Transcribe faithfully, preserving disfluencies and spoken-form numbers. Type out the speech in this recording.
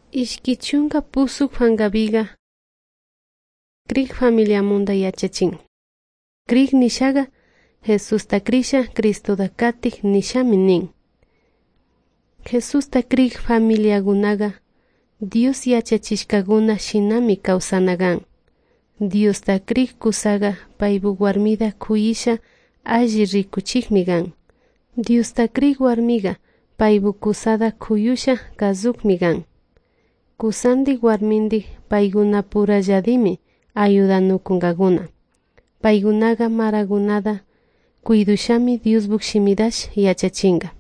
Ishkichunka pusuk hankapiqa Crick familia munda yachachin. Crick nishaqa Jesusta krisha Cristoda katik nishami nin. Jesusta Crick familiakunaqa Dios yachachishkakuna shinami kawsanakan. Diosta Crick kusaqa paypuk warmita kuyisha alli rikuchikmi kan. Diosta Crick warmiqa paypuk kusada kuyusha kasukmi kan. Kusandik warmindik paykuna puralladimi ayudanukunkakuna. Paykunaqa marakunata kuidushami Diosbuk shimidash yachachinka.